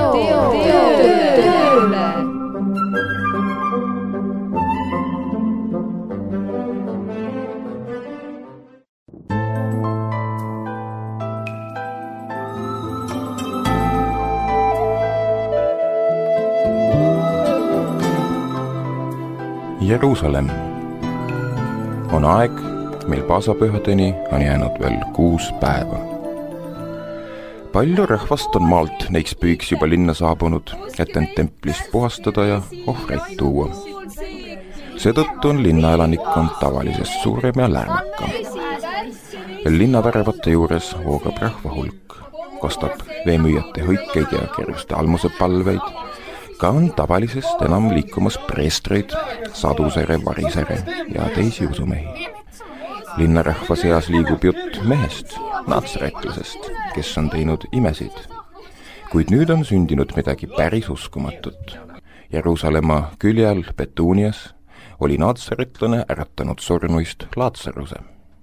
tööle. Jeruusalemm. On aeg, mil paasapühadeni on jäänud veel 6 päeva. Palju rahvast on maalt neiks pühiks juba linna saabunud, et end templis puhastada ja ohvreid tuua. Seetõttu on linnaelanikkond tavalisest suurem ja lärmakam. Linnavärevate juures voogab rahva hulk, kostab veemüüjate hõikeid ja kerjuste almusepalveid. Ka on tavalisest enam liikumas preestreid, sadusere, varisere ja teisi usumehi. Linnarahva seas liigub jutt mehest, natsaretlasest, kes on teinud imesid. Kuid nüüd on sündinud midagi päris uskumatut. Jeruusalemma küljal Petunias oli natsaretlane äratanud surnuist Laatsaruse.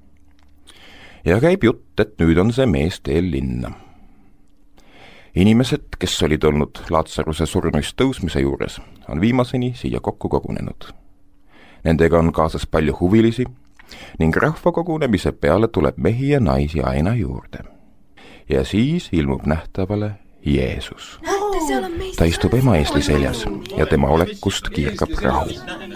Ja käib jutt, et nüüd on see mees teel linna. Inimesed, kes olid olnud Laatsaruse surnuist tõusmise juures, on viimaseni siia kokku kogunenud. Nendega on kaasas palju huvilisi ning rahva kogunemise peale tuleb mehi ja naisi aina juurde. Ja siis ilmub nähtavale Jeesus. Ta istub ema eesli seljas ja tema olekust kiirgab rahu.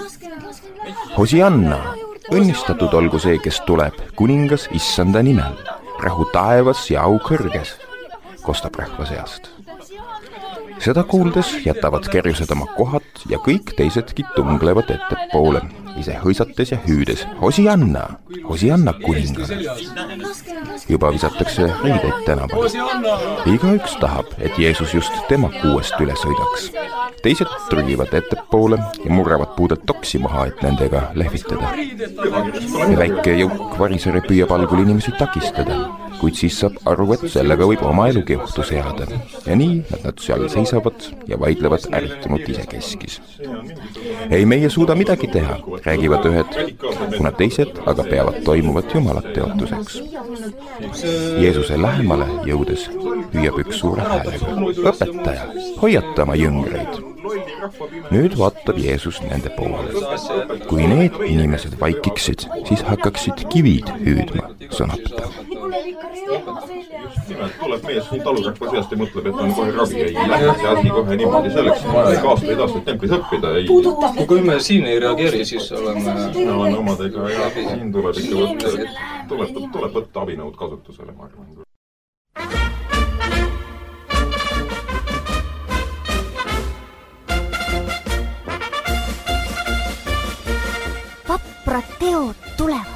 Hosianna, õnnistatud olgu see, kes tuleb, kuningas issanda nimel, rahu taevas ja au kõrges, kostab rahva seast. Seda kuuldes jätavad kerjused oma kohad ja kõik teisedki tunglevad ettepoole, ise hõisates ja hüüdes, Hosianna, Hosianna kuningale. Juba visatakse riideid tänaval. Igaüks tahab, et Jeesus just tema kuuest üle sõidaks. Teised trügivad ettepoole ja murravad puudelt toksi maha, et nendega lehvitada. Ja väike jõuk varisere püüab algul inimesi takistada, kuid siis saab aru, et sellega võib oma elugi ohtu seada. Ja nii nad seal seisavad ja vaidlevad ärritunud isekeskis. Ei, meie suuda midagi teha, räägivad ühed, kuna teised aga peavad toimuvat jumalat teotuseks. Jeesuse lähemale jõudes hüüab üks suure häälega. Õpetaja, hoiata oma jüngreid. Nüüd vaatab Jeesus nende poole. Kui need inimesed vaikiksid, siis hakkaksid kivid hüüdma, sõnab ta. Just nimelt tuleb mees talurahva seast ja mõtleb, et on kohe ravi, ei lähe see asi kohe niimoodi, selleks vaja ikka aastaid templis õppida. Kui me siin ei reageeri, siis oleme omadega ja siin tuleb ikka tuleb võtta abinõud kasutusele, ma arvan. Vaprad teod tulevad.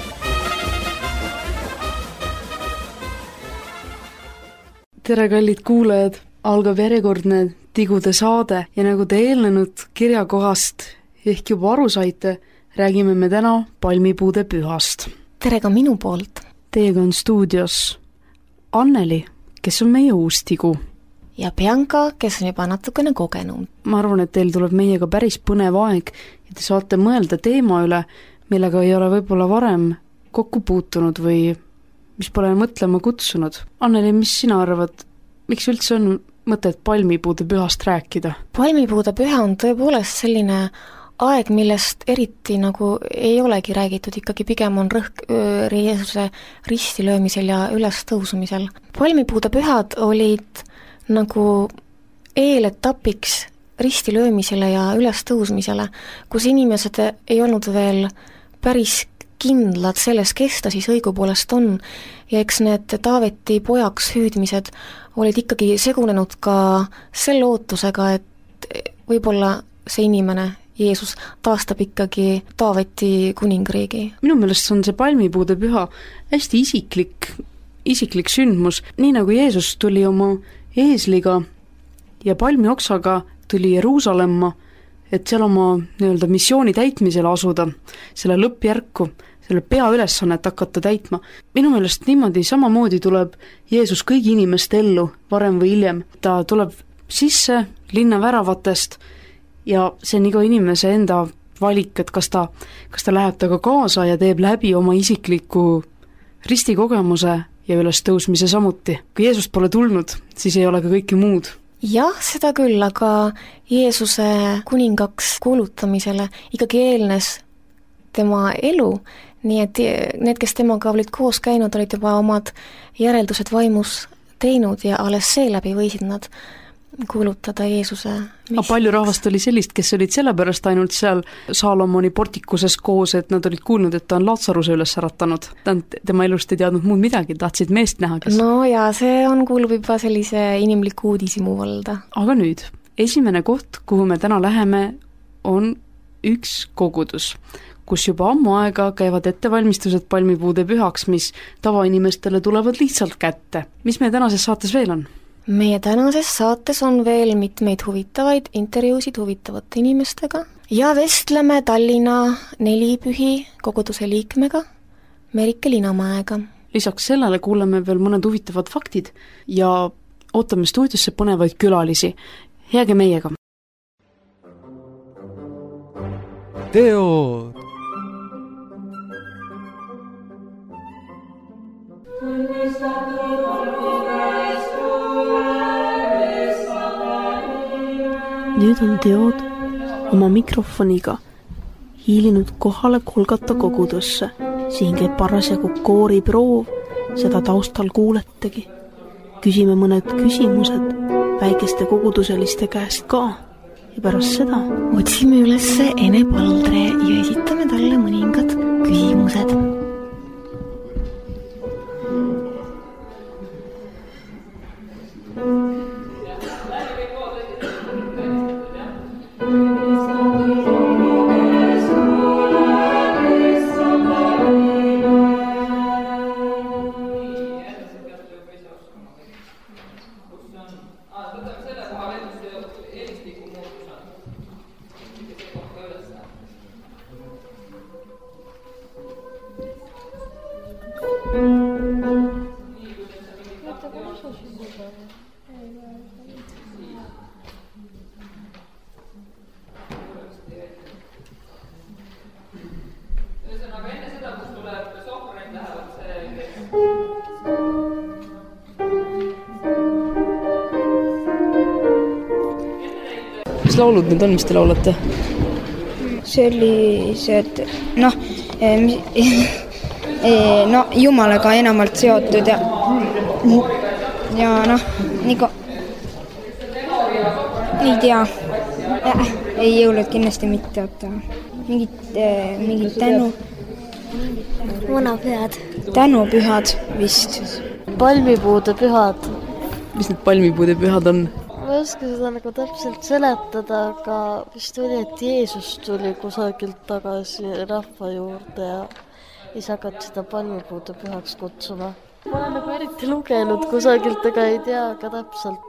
Tere, kallid kuulajad, algab järjekordne Tigude saade ja nagu te eelnenud kirjakohast ehk juba aru saite, räägime me täna palmipuude pühast. Tere ka minu poolt. Teiega on stuudios Anneli, kes on meie uus Tigu. Ja Bianca, kes on juba natukene kogenum. Ma arvan, et teil tuleb meiega päris põnev aeg ja te saate mõelda teema üle, millega ei ole võib-olla varem kokku puutunud või mis pole mõtlema kutsunud. Anneli, mis sina arvad, miks üldse on mõtet palmipuude pühast rääkida? Palmipuude püha on tõepoolest selline aeg, millest eriti nagu ei olegi räägitud, ikkagi pigem on rõhk Jeesuse ristilöömisel ja ülestõusumisel. Palmipuude pühad olid nagu eeletapiks ristilöömisele ja ülestõusmisele, kus inimesed ei olnud veel päris kindlad selles, kes ta siis õigupoolest on ja eks need Taaveti pojaks hüüdmised olid ikkagi segunenud ka selle ootusega, et võib-olla see inimene, Jeesus, taastab ikkagi Taaveti kuningriigi. Minu meelest on see palmipuude püha hästi isiklik sündmus, nii nagu Jeesus tuli oma eesliga ja palmioksaga tuli Jeruusalemma, et seal oma nii-öelda missiooni täitmisele asuda, selle lõppjärku, selle peaülesannet hakata täitma. Minu meelest niimoodi samamoodi tuleb Jeesus kõigi inimeste ellu varem või hiljem. Ta tuleb sisse linna väravatest ja see on iga inimese enda valik, et kas ta läheb taga kaasa ja teeb läbi oma isikliku ristikogemuse ja ülestõusmise samuti. Kui Jeesus pole tulnud, siis ei ole ka kõike muud jah, seda küll, aga Jeesuse kuningaks kuulutamisele ikkagi eelnes tema elu, nii et need, kes temaga olid koos käinud, olid juba omad järeldused vaimus teinud ja alles seeläbi võisid nad kuulutada Jeesuse aga palju rahvast oli sellist, kes olid sellepärast ainult seal Saalomoni portikuses koos, et nad olid kuulnud, et ta on Laatsaruse üles äratanud. Tema elust ei teadnud muud midagi, tahtsid meest näha, kes... No ja see kuulub juba sellise inimliku uudisimu valda. Aga nüüd, esimene koht, kuhu me täna läheme, on üks kogudus, kus juba ammu aega käivad ettevalmistused palmipuude pühaks, mis tavainimestele tulevad lihtsalt kätte. Mis meie tänases saates veel on? Meie tänases saates on veel mitmeid huvitavaid intervjuusid huvitavate inimestega ja vestleme Tallinna nelipühi koguduse liikmega Merike Linamäega. Lisaks sellele kuuleme veel mõned huvitavad faktid ja ootame stuudiosse põnevaid külalisi. Jääge meiega! Teod! Nüüd on teod oma mikrofoniga hiilinud kohale Kolgata kogudusse. Siin käib parasjagu kooriproov, seda taustal kuuletegi. Küsime mõned küsimused väikeste koguduseliste käest ka ja pärast seda otsime üles Ene Paldre ja esitame talle mõningad küsimused. Mis laulud need on, mis te laulate? Sellised, Jumalaga enamalt seotud ja ei tea, ei jõulud kindlasti mitte, mingid tänupühad vist. Palmipuude pühad. Mis need palmipuude pühad on? Ma ei oska seda täpselt seletada, aga vist oli, et Jeesus tuli kusagilt tagasi rahva juurde ja siis hakati seda palmipuude pühaks kutsuma. Ma olen eriti lugenud kusagilt, aga ei tea ka täpselt.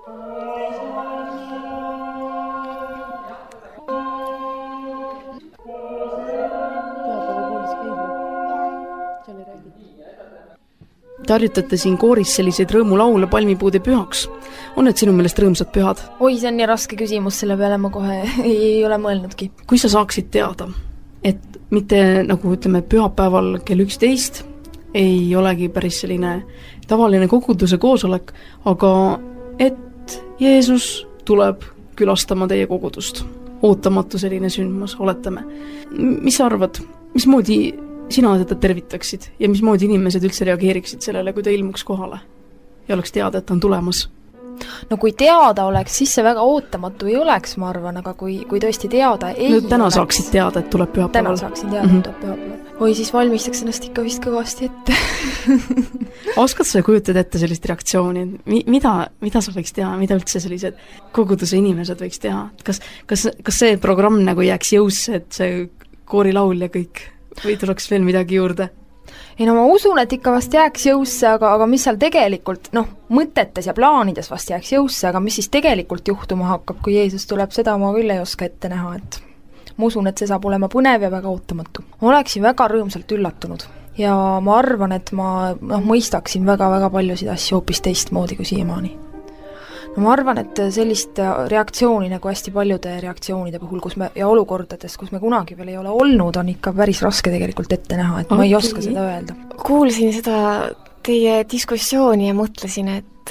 Te harjutate siin kooris selliseid rõõmulaule palmipuude pühaks. On need sinu meelest rõõmsad pühad? Oi, see on nii raske küsimus, selle peale ma kohe ei ole mõelnudki. Kui sa saaksid teada, et mitte nagu ütleme pühapäeval kell 11 ei olegi päris selline tavaline koguduse koosolek, aga et Jeesus tuleb külastama teie kogudust. Ootamatu selline sündmus, oletame. Mis sa arvad, mismoodi sina seda tervitaksid ja mismoodi inimesed üldse reageeriksid sellele, kui ta ilmuks kohale ja oleks teada, et ta on tulemas? No kui teada oleks, siis see väga ootamatu ei oleks, ma arvan, aga kui tõesti teada ei no, täna oleks... saaksid teada, et tuleb pühapäeval. Täna saaksin teada, et tuleb pühapäeval. Oi, siis valmistaks ennast ikka vist kõvasti ette. Oskad sa kujutad ette sellist reaktsiooni? Mida sa võiks teha? Mida üldse sellised koguduse inimesed võiks teha? Kas see programm nagu jääks jõusse, et see koorilaul ja kõik? Või tuleks veel midagi juurde? Ei no ma usun, et ikka vast jääks jõusse, aga mis seal tegelikult, mõtetes ja plaanides vast jääks jõusse, aga mis siis tegelikult juhtuma hakkab, kui Jeesus tuleb, seda ma küll ei oska ette näha, et ma usun, et see saab olema põnev ja väga ootamatu. Ma oleksin väga rõõmsalt üllatunud ja ma arvan, et ma mõistaksin väga-väga paljusid asju hoopis teistmoodi kui siiamaani. No ma arvan, et sellist reaktsiooni nagu hästi paljude reaktsioonide puhul, ja olukordades, kus me kunagi veel ei ole olnud, on ikka päris raske tegelikult ette näha, et ma ei oska seda öelda. Kuulsin seda teie diskussiooni ja mõtlesin, et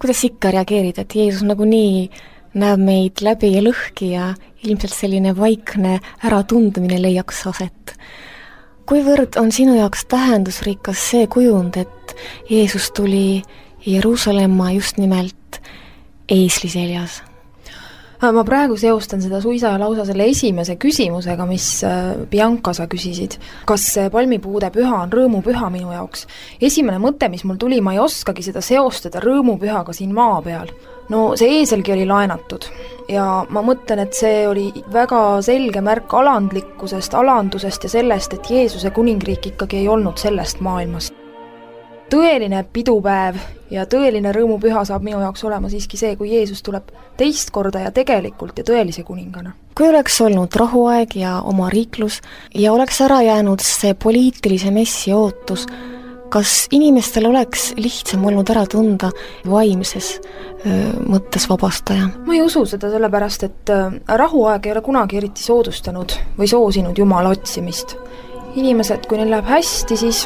kuidas ikka reageerida, et Jeesus nagunii näeb meid läbi ja lõhki ja ilmselt selline vaikne äratundmine leiaks aset. Kuivõrd on sinu jaoks tähendusrikas see kujund, et Jeesus tuli Jeruusalemma just nimelt eesli seljas? Ma praegu seostan seda suisa ja lausa selle esimese küsimusega, mis Bianca sa küsisid. Kas palmipuude püha on rõõmupüha minu jaoks? Esimene mõte, mis mul tuli, ma ei oskagi seda seostada rõõmupühaga siin maa peal. No see eeselgi oli laenatud ja ma mõtlen, et see oli väga selge märk alandlikkusest, alandusest ja sellest, et Jeesuse kuningriik ikkagi ei olnud sellest maailmast. Tõeline pidupäev ja tõeline rõõmupüha saab minu jaoks olema siiski see, kui Jeesus tuleb teist korda ja tegelikult ja tõelise kuningana. Kui oleks olnud rahuaeg ja oma riiklus ja oleks ära jäänud see poliitilise messi ootus, kas inimestel oleks lihtsam olnud ära tunda vaimses mõttes vabastaja? Ma ei usu seda sellepärast, et rahuaeg ei ole kunagi eriti soodustanud või soosinud Jumala otsimist. Inimesed, kui neil läheb hästi, siis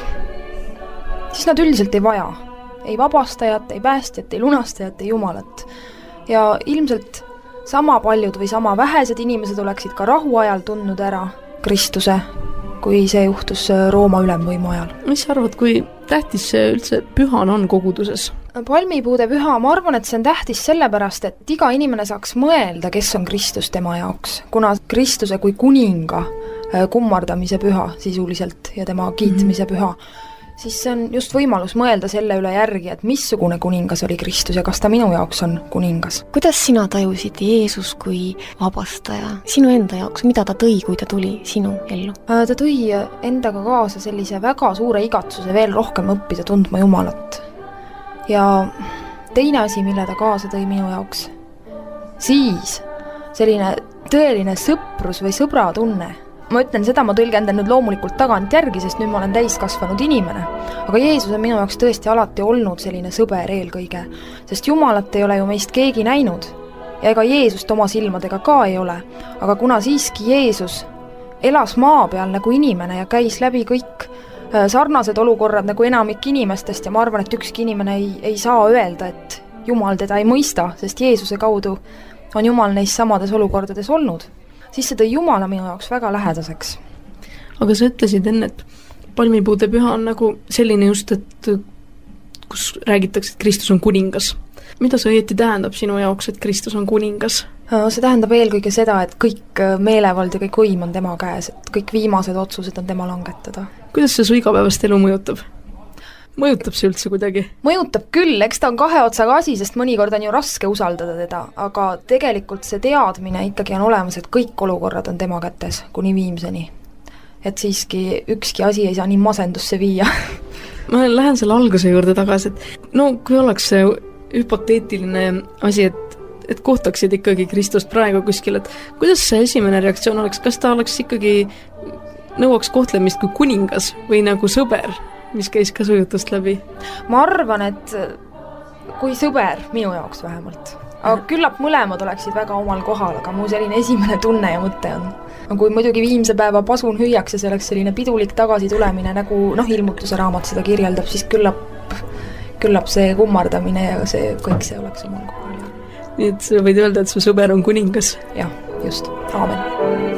nad üldiselt ei vaja. Ei vabastajat, ei päästjat, ei lunastajat, ei Jumalat. Ja ilmselt sama paljud või sama vähesed inimesed oleksid ka rahuajal tundnud ära Kristuse, kui see juhtus Rooma ülemvõimu ajal. Mis sa arvad, kui tähtis see üldse pühana on koguduses? Palmipuude püha, ma arvan, et see on tähtis sellepärast, et iga inimene saaks mõelda, kes on Kristus tema jaoks, kuna Kristuse kui kuninga kummardamise püha sisuliselt ja tema kiitmise püha, siis see on just võimalus mõelda selle üle järgi, et missugune kuningas oli Kristus ja kas ta minu jaoks on kuningas. Kuidas sina tajusid Jeesus kui vabastaja sinu enda jaoks, mida ta tõi, kui ta tuli sinu ellu? Ta tõi endaga kaasa sellise väga suure igatsuse veel rohkem õppida tundma Jumalat. Ja teine asi, mille ta kaasa tõi minu jaoks, siis selline tõeline sõprus või sõbratunne. Ma ütlen seda, ma tõlgendan nüüd loomulikult tagant järgi, sest nüüd ma olen täiskasvanud inimene. Aga Jeesus on minu jaoks tõesti alati olnud selline sõber eelkõige, sest Jumalat ei ole ju meist keegi näinud ja ega Jeesust oma silmadega ka ei ole. Aga kuna siiski Jeesus elas maa peal nagu inimene ja käis läbi kõik sarnased olukorrad nagu enamik inimestest ja ma arvan, et ükski inimene ei saa öelda, et Jumal teda ei mõista, sest Jeesuse kaudu on Jumal neis samades olukordades olnud. Siis see tõi Jumala minu jaoks väga lähedaseks. Aga sa ütlesid enne, et palmipuude püha on nagu selline just, et kus räägitakse, et Kristus on kuningas. Mida see õieti tähendab sinu jaoks, et Kristus on kuningas? See tähendab eelkõige seda, et kõik meelevald ja kõik võim on tema käes, et kõik viimased otsused on tema langetada. Kuidas see su igapäevast elu mõjutab? Mõjutab see üldse kuidagi? Mõjutab küll, eks ta on kahe otsaga asi, sest mõnikord on ju raske usaldada teda, aga tegelikult see teadmine ikkagi on olemas, et kõik olukorrad on tema kätes kuni viimseni. Et siiski ükski asi ei saa nii masendusse viia. Ma lähen selle alguse juurde tagasi, et no kui oleks see hüpoteetiline asi, et kohtaksid ikkagi Kristust praegu kuskil, et kuidas see esimene reaktsioon oleks, kas ta oleks ikkagi nõuaks kohtlemist kui kuningas või nagu sõber, mis käis ka sujutust läbi? Ma arvan, et kui sõber, minu jaoks vähemalt. Aga küllap mõlemad oleksid väga omal kohal, aga mu selline esimene tunne ja mõte on. Kui muidugi viimse päeva pasun hüüaks ja see oleks selline pidulik tagasi tulemine, nagu ilmutuse raamat seda kirjeldab, siis küllap see kummardamine ja see kõik see oleks omal kohal. Nii et sa võid öelda, et su sõber on kuningas? Jah, just. Aamen.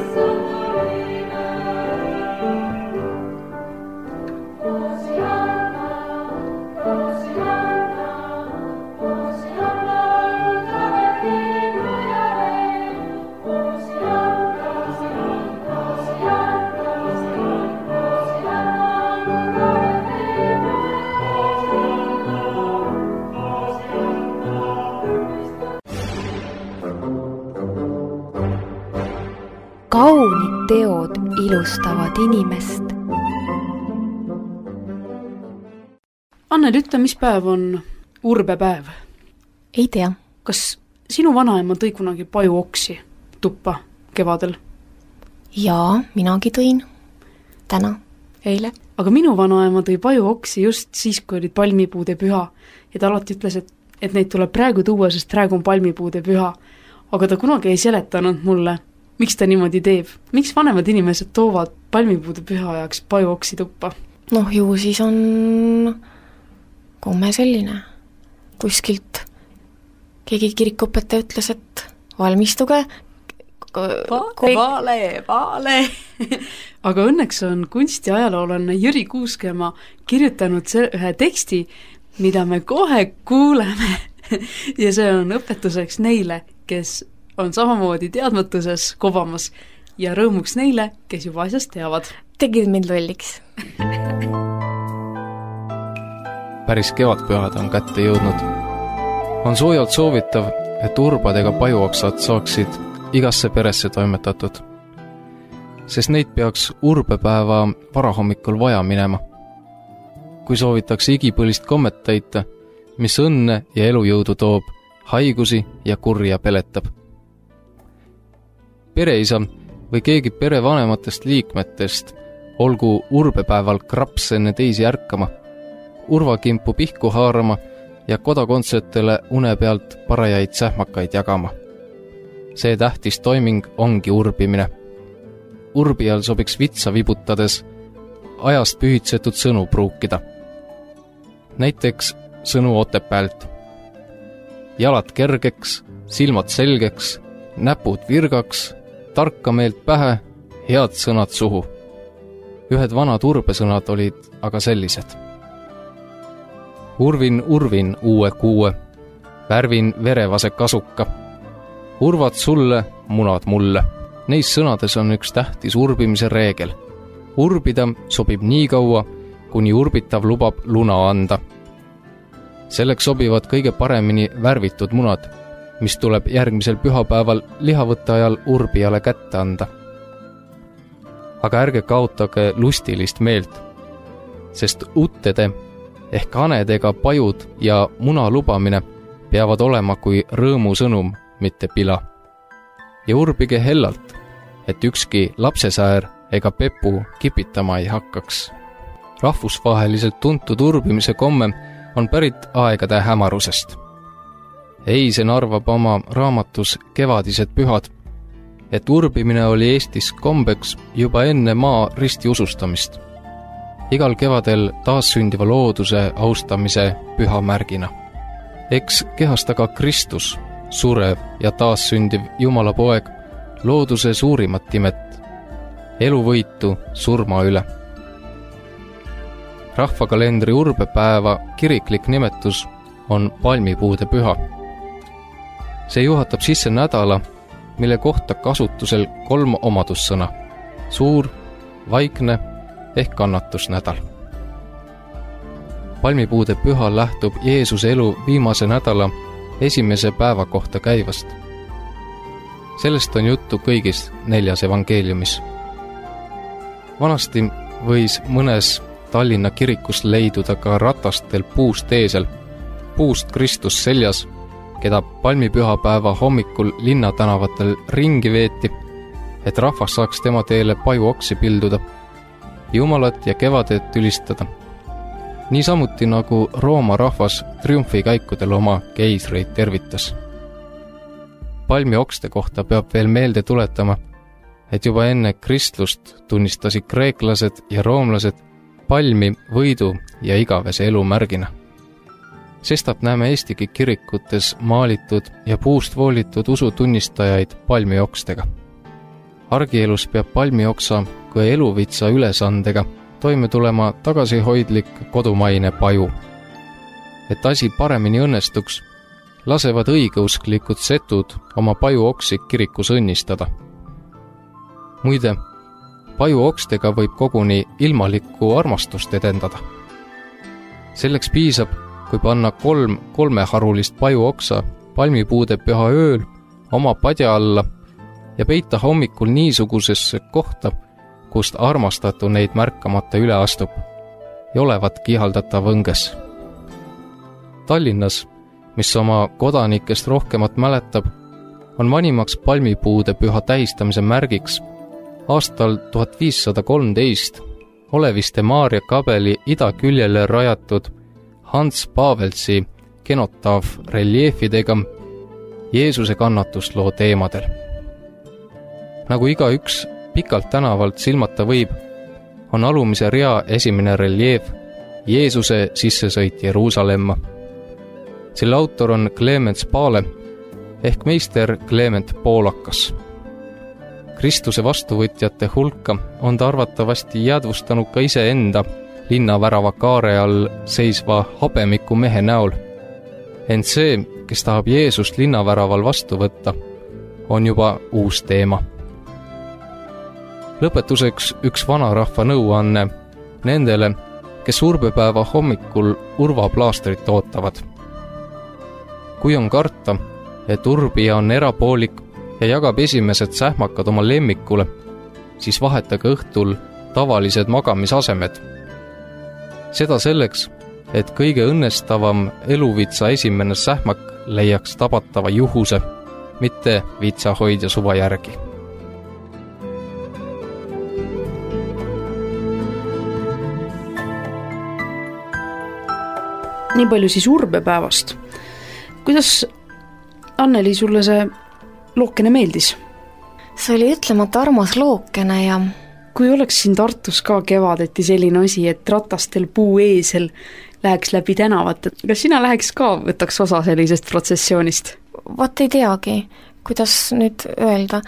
Kaunid teod ilustavad inimest. Annel, ütle, mis päev on urbepäev? Ei tea. Kas sinu vanaema tõi kunagi pajuoksi tuppa kevadel? Jaa, minagi tõin. Täna, eile. Aga minu vanaema tõi pajuoksi just siis, kui olid palmipuude püha. Ja ta alati ütles, et neid tuleb praegu tuua, sest praegu on palmipuude püha. Aga ta kunagi ei seletanud mulle, miks ta niimoodi teeb? Miks vanemad inimesed toovad palmipuude püha ajaks pajuoksi tuppa? Ju siis on komme selline. Kuskilt keegi kirikuõpetaja ütles, et valmistuge. Vale. Aga õnneks on kunstiajaloolane Jüri Kuuskemaa kirjutanud ühe teksti, mida me kohe kuuleme ja see on õpetuseks neile, kes on samamoodi teadmatuses kobamas ja rõõmuks neile, kes juba asjast teavad. Tegid mind lolliks. Päris kevadpühad on kätte jõudnud. On soojalt soovitav, et urbad ega pajuoksad saaksid igasse peresse toimetatud, sest neid peaks urbepäeva varahommikul vaja minema. Kui soovitakse igipõlist kommet täita, mis õnne ja elujõudu toob, haigusi ja kurja peletab. Pereisa või keegi perevanematest liikmetest olgu urbepäeval kraps enne teisi ärkama, urvakimpu pihku haarama ja kodakondsetele une pealt parajaid sähmakaid jagama. See tähtis toiming ongi urbimine. Urbijal sobiks vitsa vibutades ajast pühitsetud sõnu pruukida. Näiteks sõnu Otepäält. Jalad kergeks, silmad selgeks, näpud virgaks, tarka meelt pähe, head sõnad suhu. Ühed vanad urbesõnad olid aga sellised. Urvin uue kuue, värvin verevase kasuka. Urvad sulle, munad mulle. Neis sõnades on üks tähtis urbimise reegel. Urbida sobib nii kaua, kuni urbitav lubab luna anda. Selleks sobivad kõige paremini värvitud munad, mis tuleb järgmisel pühapäeval lihavõtte ajal urbijale kätte anda. Aga ärge kaotage lustilist meelt, sest uttede ehk anedega pajud ja muna lubamine peavad olema kui rõõmusõnum, mitte pila. Ja urbige hellalt, et ükski lapsesäär ega pepu kipitama ei hakkaks. Rahvusvaheliselt tuntud urbimise komme on pärit aegade hämarusest. Eisen arvab oma raamatus Kevadised pühad, et urbimine oli Eestis kombeks juba enne maa ristiusustamist. Igal kevadel taassündiva looduse austamise püha märgina. Eks kehasta ka Kristus, surev ja taassündiv Jumala poeg, looduse suurimat imet, eluvõitu surma üle. Rahvakalendri urbepäeva kiriklik nimetus on palmipuude püha. See juhatab sisse nädala, mille kohta kasutusel 3 omadussõna: suur, vaikne ehk kannatusnädal. Palmipuude püha lähtub Jeesuse elu viimase nädala esimese päeva kohta käivast. Sellest on juttu kõigis 4 evangeeliumis. Vanasti võis mõnes Tallinna kirikus leiduda ka ratastel puust eesel, puust Kristus seljas, keda palmipühapäeva hommikul linnatänavatel ringi veeti, et rahvas saaks tema teele pajuoksi pilduda, Jumalat ja kevadet ülistada. Niisamuti nagu Rooma rahvas triumfikäikudel oma keisreid tervitas. Palmiokste kohta peab veel meelde tuletama, et juba enne kristlust tunnistasid kreeklased ja roomlased palmi võidu ja igavese elu märgina. Sestap näeme Eestigi kirikutes maalitud ja puust voolitud usutunnistajaid palmiokstega. Argielus peab palmioksa kui eluvitsa ülesandega toime tulema tagasihoidlik kodumaine paju. Et asi paremini õnnestuks, lasevad õigeusklikud setud oma pajuoksi kirikus õnnistada. Muide, pajuokstega võib koguni ilmalikku armastust edendada. Selleks piisab, kui panna 3 kolmeharulist pajuoksa palmipuude püha ööl oma padja alla ja peita hommikul niisugusesse kohta, kust armastatu neid märkamata üle astub ja olevat kihaldatav õnges. Tallinnas, mis oma kodanikest rohkemat mäletab, on vanimaks palmipuude püha tähistamise märgiks aastal 1513 Oleviste Maarja kabeli idaküljele rajatud Hans Pavelsi kenotaaf-reljeefidega Jeesuse kannatusloo teemadel. Nagu igaüks pikalt tänavalt silmata võib, on alumise rea esimene reljeef Jeesuse sissesõit Jeruusalemma. Selle autor on Clemens Paale, ehk meister Clement Poolakas. Kristuse vastuvõtjate hulka on ta arvatavasti jäädvustanud ka iseenda linnavärava kaare all seisva habemiku mehe näol. Ent see, kes tahab Jeesust linnaväraval vastu võtta, on juba uus teema. Lõpetuseks üks vanarahva nõuanne nendele, kes urbepäeva hommikul urvaplaastrit ootavad. Kui on karta, et urbija on erapoolik ja jagab esimesed sähmakad oma lemmikule, siis vahetage õhtul tavalised magamisasemed. Seda selleks, et kõige õnnestavam eluvitsa esimene sähmak leiaks tabatava juhuse, mitte vitsahoidja suva järgi. Nii palju siis urbepäevast. Kuidas, Anneli, sulle see lookene meeldis? See oli ütlemata armas lookene ja kui oleks siin Tartus ka kevadeti selline asi, et ratastel puueesel läheks läbi tänavat, kas sina läheks ka, võtaks osa sellisest protsessioonist? Vaat ei teagi, kuidas nüüd öelda.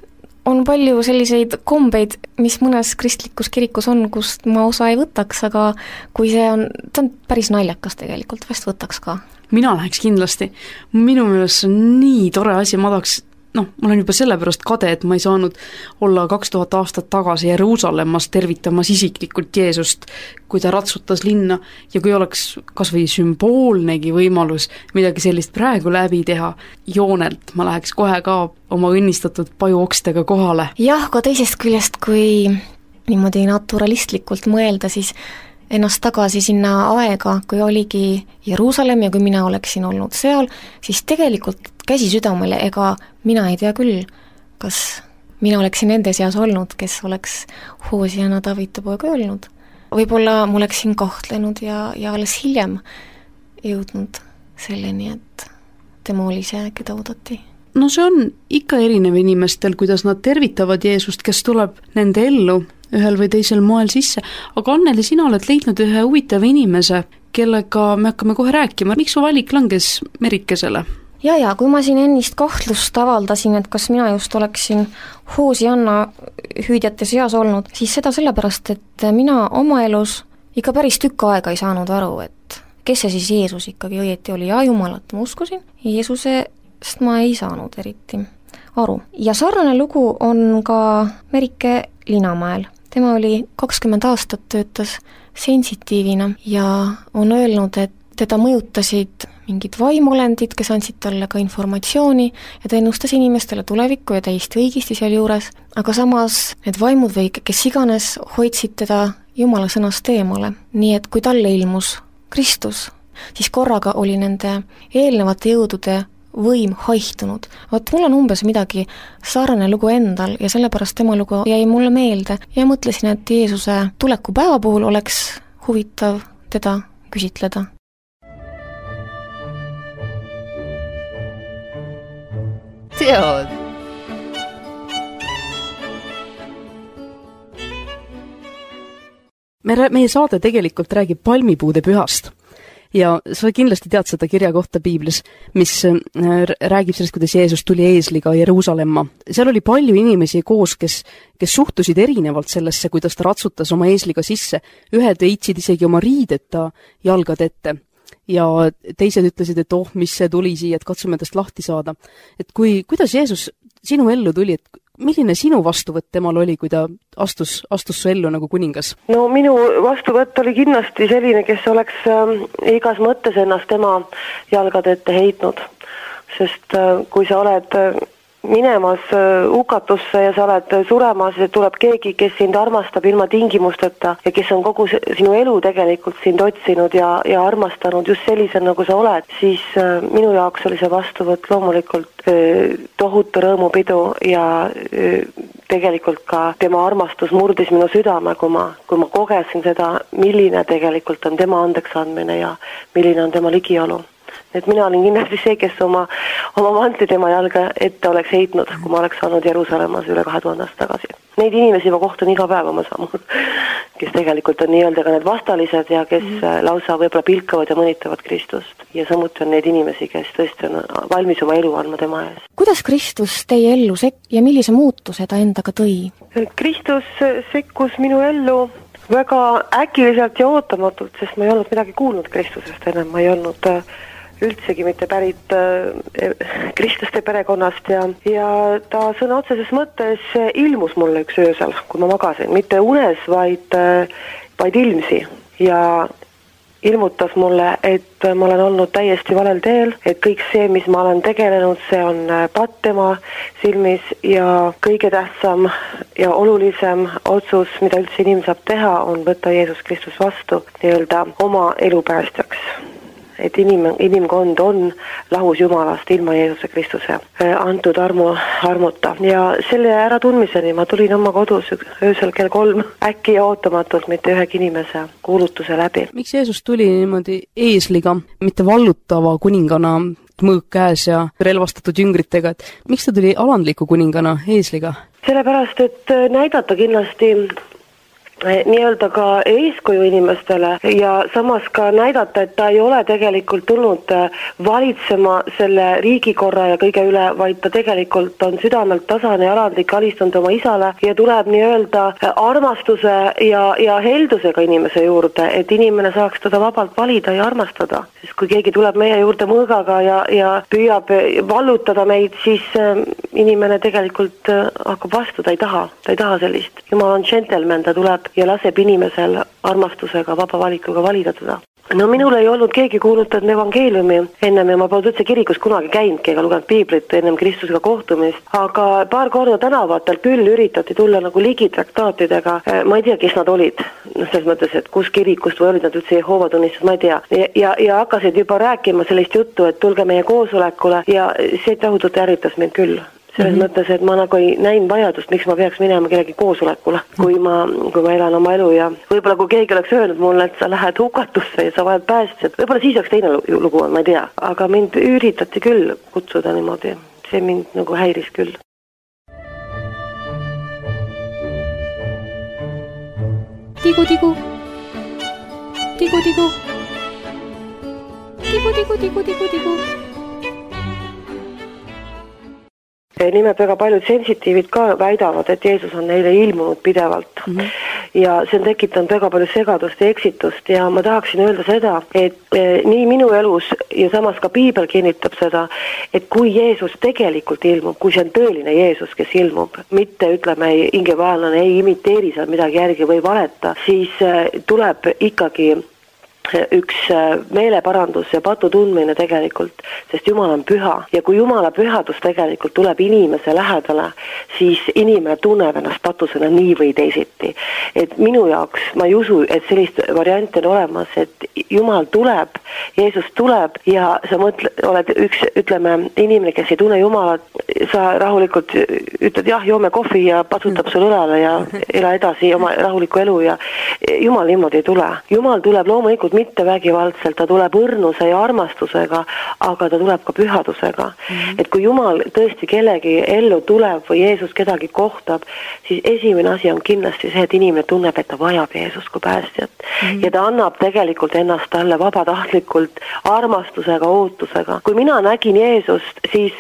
On palju selliseid kombeid, mis mõnes kristlikus kirikus on, kust ma osa ei võtaks, aga kui see on päris naljakas tegelikult, vast võtaks ka. Mina läheks kindlasti. Minu meelest on nii tore asi, ma tahaks, ma olen juba sellepärast kade, et ma ei saanud olla 2000 aastat tagasi Jeruusalemmas tervitamas isiklikult Jeesust, kui ta ratsutas linna ja kui oleks kas või sümboolnegi võimalus midagi sellist praegu läbi teha joonelt, ma läheks kohe ka oma õnnistatud pajuokstega kohale. Jah, ka teisest küljest, kui niimoodi naturalistlikult mõelda, siis ennast tagasi sinna aega, kui oligi Jeruusalemm ja kui mina oleksin olnud seal, siis tegelikult käsi südamele, ega mina ei tea küll, kas mina oleksin nende seas olnud, kes oleks Hoosiana Tavita poeg öelnud. Võib-olla ma oleksin kahtlenud ja alles hiljem jõudnud selleni, et tema oli see, keda oodati. No see on ikka erinev inimestel, kuidas nad tervitavad Jeesust, kes tuleb nende ellu ühel või teisel moel sisse. Aga Anneli, sina oled leidnud ühe huvitava inimese, kellega me hakkame kohe rääkima. Miks su valik langes Merikesele? Ja kui ma siin ennist kahtlust avaldasin, et kas mina just oleksin Hoosianna hüüdjate seas olnud, siis seda sellepärast, et mina oma elus ikka päris tükk aega ei saanud aru, et kes see siis Jeesus ikkagi õieti oli. Ja Jumalat ma uskusin, Jeesusest ma ei saanud eriti aru. Ja sarnane lugu on ka Merike Linamäel. Tema oli 20 aastat töötas sensitiivina ja on öelnud, et teda mõjutasid mingid vaimolendid, kes andsid talle ka informatsiooni ja ta ennustas inimestele tulevikku ja täiesti õigesti seal juures, aga samas need vaimud või kes iganes hoidsid teda Jumala sõnast eemale. Nii et kui talle ilmus Kristus, siis korraga oli nende eelnevate jõudude võim haihtunud. Vaat mul on umbes midagi sarnane lugu endal ja sellepärast tema lugu jäi mulle meelde ja mõtlesin, et Jeesuse tulekupäeva puhul oleks huvitav teda küsitleda. Teod. Meie saade tegelikult räägib palmipuude pühast. Ja sa kindlasti tead seda kirja kohta Piiblis, mis räägib sellest, kuidas Jeesus tuli eesliga Jeruusalemma. Seal oli palju inimesi koos, kes suhtusid erinevalt sellesse, kuidas ta ratsutas oma eesliga sisse. Ühed heitsid isegi oma riideta jalgad ette ja teised ütlesid, et mis see tuli siia, et katsume endast lahti saada. Et kuidas Jeesus sinu ellu tuli, et milline sinu vastuvõtt temal oli, kui ta astus su ellu nagu kuningas? No minu vastuvõtt oli kindlasti selline, kes oleks igas mõttes ennast tema jalgade ette heitnud. Sest kui sa oled minemas hukatusse ja sa oled suremas ja tuleb keegi, kes sind armastab ilma tingimusteta ja kes on kogu sinu elu tegelikult sind otsinud ja armastanud just sellisel, nagu sa oled, siis minu jaoks oli see vastuvõtt loomulikult tohutu rõõmupidu ja tegelikult ka tema armastus murdis minu südame, kui ma kogesin seda, milline tegelikult on tema andeks andmine ja milline on tema ligiolu. Et mina olin kindlasti see, kes oma mantli tema jalga ette oleks heitnud, kui ma oleks saanud Jeruusalemmas üle 2000 aastat tagasi. Neid inimesi ma kohtun iga päev oma sammul, kes tegelikult on nii-öelda ka need vastalised ja kes lausa võib-olla pilkavad ja mõnitavad Kristust. Ja samuti on neid inimesi, kes tõesti on valmis oma elu andma tema ees. Kuidas Kristus teie ellu ja millise muutuse ta endaga tõi? Kristus sekkus minu ellu väga äkiliselt ja ootamatult, sest ma ei olnud midagi kuulnud Kristusest ennem, ma ei olnud üldsegi mitte pärit kristlaste perekonnast ja ta sõna otseses mõttes ilmus mulle üks öösel, kui ma magasin, mitte unes, vaid ilmsi ja ilmutas mulle, et ma olen olnud täiesti valel teel, et kõik see, mis ma olen tegelenud, see on patt tema silmis ja kõige tähtsam ja olulisem otsus, mida üldse inimene saab teha, on võtta Jeesus Kristus vastu nii-öelda oma elu päästjaks. Et inimkond on lahus Jumalast ilma Jeesuse Kristuse antud armuta. Ja selle äratundmiseni ma tulin oma kodus öösel kell 3 äkki ja ootamatult mitte ühegi inimese kuulutuse läbi. Miks Jeesus tuli niimoodi eesliga, mitte vallutava kuningana mõõk käes ja relvastatud jüngritega, et miks ta tuli alandliku kuningana eesliga? Sellepärast, et näidata kindlasti nii-öelda ka eeskuju inimestele ja samas ka näidata, et ta ei ole tegelikult tulnud valitsema selle riigikorra ja kõige üle, vaid ta tegelikult on südamelt tasane ja alandlik, alistunud oma isale ja tuleb nii-öelda armastuse ja heldusega inimese juurde, et inimene saaks teda vabalt valida ja armastada. Sest kui keegi tuleb meie juurde mõõgaga ja püüab vallutada meid, siis inimene tegelikult hakkab vastu, ta ei taha sellist. Jumal on gentleman, ta tuleb ja laseb inimesel armastusega, vaba valikuga valida teda. No minul ei olnud keegi kuulutanud evangeeliumi ennem ja ma polnud üldse kirikus kunagi käinudki ega lugenud piiblit ennem Kristusega kohtumist, aga paar korda tänavatel küll üritati tulla nagu ligi traktaatidega, ma ei tea, kes nad olid, selles mõttes, et kus kirikust või olid nad üldse Jehoova tunnistajad, ma ei tea, ja hakkasid juba rääkima sellist juttu, et tulge meie koosolekule ja see tohutult ärritas mind küll. Selles mõttes, et ma nagu ei näinud vajadust, miks ma peaks minema kellegi koosolekule, kui ma elan oma elu ja võib-olla kui keegi oleks öelnud mulle, et sa lähed hukatusse ja sa vajad päästjat, võib-olla siis oleks teine lugu on, ma ei tea, aga mind üritati küll kutsuda niimoodi, see mind nagu häiris küll. Tigu-tigu, tigu-tigu, tigu-tigu-tigu-tigu-tigu. Nimelt väga paljud sensitiivid ka väidavad, et Jeesus on neile ilmunud pidevalt ja see on tekitanud väga palju segadust ja eksitust ja ma tahaksin öelda seda, et nii minu elus ja samas ka piibel kinnitab seda, et kui Jeesus tegelikult ilmub, kui see on tõeline Jeesus, kes ilmub, mitte ütleme ingevaenlane ei imiteeri seal midagi järgi või valeta, siis tuleb ikkagi üks meeleparandus ja patu tundmine tegelikult, sest Jumal on püha ja kui Jumala pühadus tegelikult tuleb inimese lähedale, siis inimene tunneb ennast patusena nii või teisiti. Et minu jaoks ma ei usu, et sellist varianti on olemas, et Jumal tuleb, Jeesus tuleb ja sa oled üks, ütleme, inimene, kes ei tunne Jumalat, sa rahulikult ütled jah, joome kohvi ja patsutab sul õlale ja ela edasi oma rahulikku elu ja Jumal niimoodi ei tule. Jumal tuleb loomulikult mitte vägivaldselt, ta tuleb õrnuse ja armastusega, aga ta tuleb ka pühadusega. Et kui Jumal tõesti kellegi ellu tuleb või Jeesus kedagi kohtab, siis esimene asi on kindlasti see, et inimene tunneb, et ta vajab Jeesust kui päästjat. Ja ta annab tegelikult ennast talle vabatahtlikult armastusega, ootusega. Kui mina nägin Jeesust, siis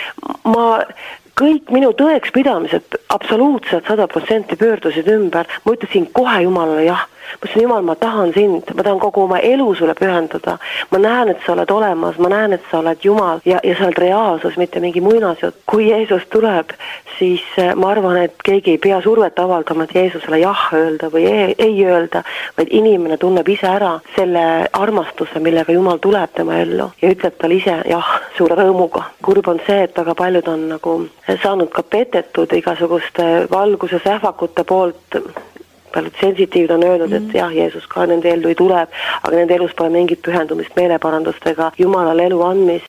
kõik minu tõeks pidamised absoluutselt 100% pöördusid ümber. Ma ütlesin kohe Jumalale jah. Ma ütlesin, Jumal, ma tahan sind, ma tahan kogu oma elu sulle pühendada. Ma näen, et sa oled olemas, ma näen, et sa oled Jumal ja sa oled reaalsus, mitte mingi muinasjutt. Kui Jeesus tuleb, siis ma arvan, et keegi ei pea survet avaldama, et Jeesusele jah öelda või ei öelda, vaid inimene tunneb ise ära selle armastuse, millega Jumal tuleb tema ellu ja ütleb talle ise jah, suure rõõmuga. Kurb on see, et väga paljud on nagu saanud ka petetud igasuguste valguse sähvakute poolt. Paljud sensitiivid on öelnud, et jah, Jeesus ka nende ellu ei tuleb, aga nende elus pole mingit pühendumist meeleparandustega, Jumalale elu andmist.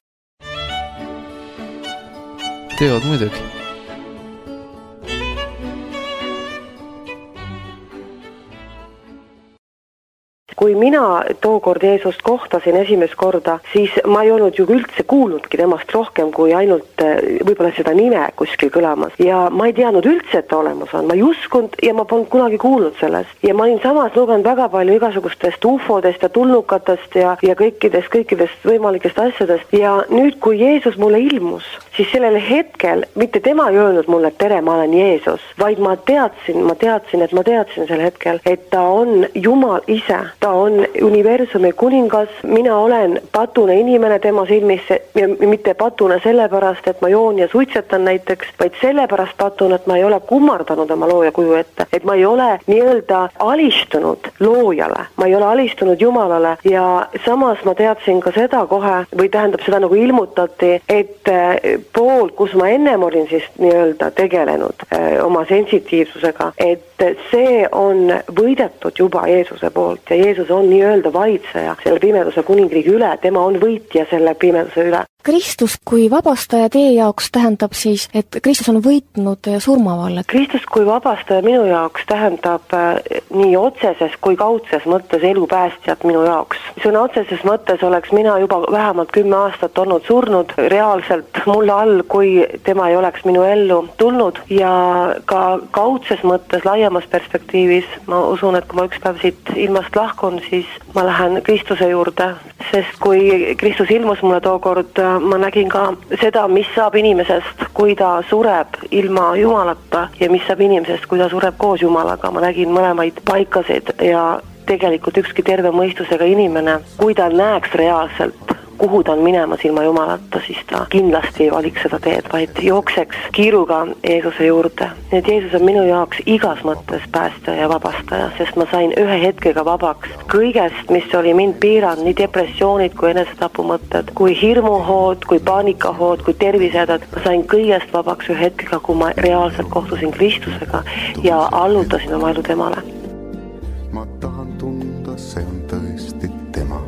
Teod muidugi. kui mina tookord Jeesust kohtasin esimest korda, siis ma ei olnud ju üldse kuulnudki temast rohkem kui ainult võib-olla seda nime kuskil kõlamas. Ja ma ei teadnud üldse, et ta olemas on. Ma ei uskunud ja ma polnud kunagi kuulnud sellest. Ja ma olin samas lugenud väga palju igasugustest ufodest ja tulnukatest ja kõikidest võimalikest asjadest. Ja nüüd, kui Jeesus mulle ilmus, siis sellel hetkel, mitte tema ei öelnud mulle, et tere, ma olen Jeesus, vaid ma teadsin sel hetkel, et ta on Jumal ise, ta on universumi kuningas, mina olen patune inimene tema silmis, mitte patune sellepärast, et ma joon ja suitsetan näiteks, vaid sellepärast patun, et ma ei ole kummardanud oma looja kuju ette, et ma ei ole nii-öelda alistunud loojale, ma ei ole alistunud Jumalale ja samas ma teadsin ka seda kohe, või tähendab seda nagu ilmutati, et pool, kus ma ennem olin siis nii-öelda tegelenud oma sensitiivsusega, et see on võidetud juba Jeesuse poolt ja Jeesus on nii-öelda valitseja selle pimeduse kuningriigi üle, tema on võitja selle pimeduse üle. Kristus kui vabastaja teie jaoks tähendab siis, et Kristus on võitnud surmavalle? Kristus kui vabastaja minu jaoks tähendab nii otseses kui kaudses mõttes elu päästjat minu jaoks. Sõna otseses mõttes oleks mina juba vähemalt 10 aastat olnud surnud reaalselt mulle all, kui tema ei oleks minu ellu tulnud ja ka kaudses mõttes laiemas perspektiivis ma usun, et kui ma üks päev siit ilmast lahkun, siis ma lähen Kristuse juurde, sest kui Kristus ilmus mulle tookord, ma nägin ka seda, mis saab inimesest, kui ta sureb ilma Jumalata ja mis saab inimesest, kui ta sureb koos Jumalaga. Ma nägin mõlemaid paikasid ja tegelikult ükski terve mõistusega inimene, kui ta näeks reaalselt, kuhu ta on minemas ilma Jumalata, siis ta kindlasti ei valiks seda teed, vaid jookseks kiiruga Jeesuse juurde. Nii et Jeesus on minu jaoks igas mõttes päästja ja vabastaja, sest ma sain ühe hetkega vabaks kõigest, mis oli mind piiranud, nii depressioonid kui enesetapumõtted, kui hirmuhood, kui paanikahood, kui tervisehädad. Ma sain kõigest vabaks ühe hetkega, kui ma reaalselt kohtusin Kristusega ja allutasin oma elu temale. Ma tahan tunda, see on tõesti tema.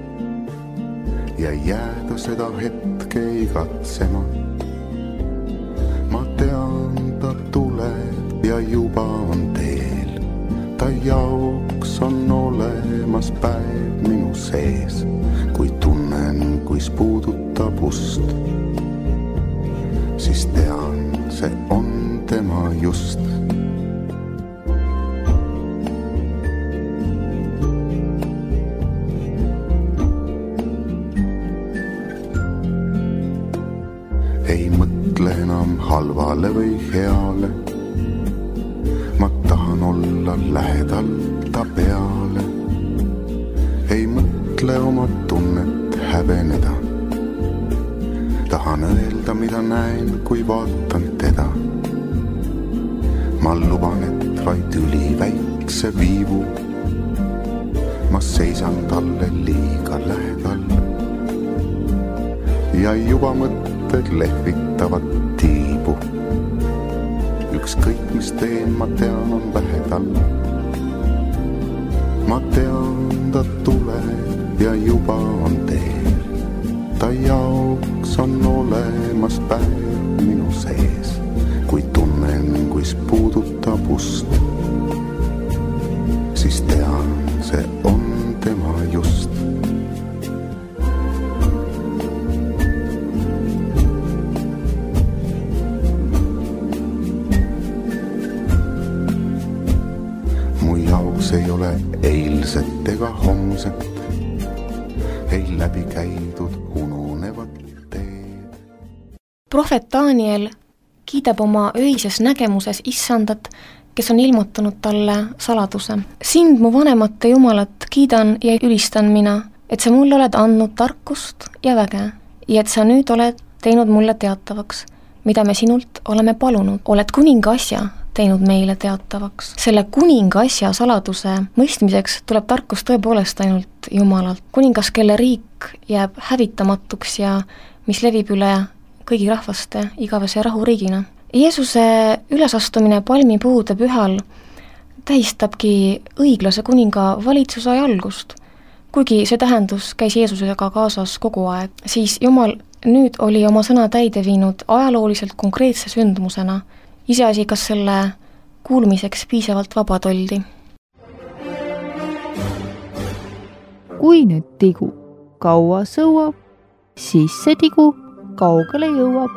Ja jääda seda hetke igatsema. Ma tean, ta tuleb ja juba on teel. Ta jaoks on olemas päev minu sees, kui tunnen, kuis puudutab ust. Siis tean, see on tema just. Ei mõtle enam halvale või heale. Ma tahan olla lähedal ta peale. Ei mõtle oma tunnet häbeneda. Tahan öelda, mida näen, kui vaatan teda. Ma luban, et vaid üliväikse viivu. Ma seisan talle liiga lähedal. Ja juba mõtted lehvitavad tiibu. Ükskõik, mis teen, ma tean, on vähe tal. Ma tean, ta tuleb ja juba on teel. Ta jaoks on olemas päev minu sees, kui tunnen, kuis puudutab ust. Siis tean, see on tema just. Ei ole eilset ega homset, ei läbi käidud ununevat teed. Prohvet Daniel kiidab oma öises nägemuses Issandat, kes on ilmutanud talle saladuse. Sind, mu vanemate Jumalat, kiidan ja ülistan mina, et sa mulle oled andnud tarkust ja väge ja et sa nüüd oled teinud mulle teatavaks, mida me sinult oleme palunud. Oled kuninga asja teinud meile teatavaks. Selle kuninga asja saladuse mõistmiseks tuleb tarkus tõepoolest ainult Jumalalt. Kuningas, kelle riik jääb hävitamatuks ja mis levib üle kõigi rahvaste igavese rahuriigina. Jeesuse ülesastumine palmipuude pühal tähistabki õiglase kuninga valitsuse algust. Kuigi see tähendus käis Jeesusega kaasas kogu aeg, siis Jumal nüüd oli oma sõna täide viinud ajalooliselt konkreetse sündmusena. Iseasi, kas selle kuulmiseks piisavalt vabad oldi. kui nüüd tigu kaua sõuab, siis see tigu kaugele jõuab.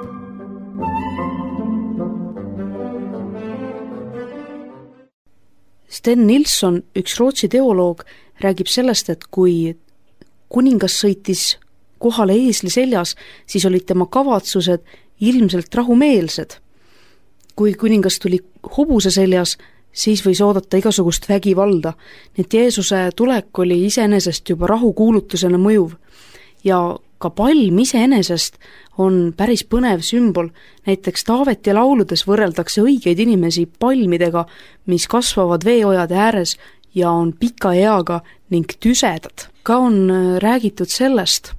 Sten Nilsson, üks Rootsi teoloog, räägib sellest, et kui kuningas sõitis kohale eesli seljas, siis olid tema kavatsused ilmselt rahumeelsed. Kui kuningas tuli hobuse seljas, siis võis oodata igasugust vägivalda. Nii et Jeesuse tulek oli iseenesest juba rahukuulutusena mõjuv. Ja ka palm iseenesest on päris põnev sümbol. Näiteks Taaveti lauludes võrreldakse õigeid inimesi palmidega, mis kasvavad veeojade ääres ja on pika eaga ning tüsedad. Ka on räägitud sellest,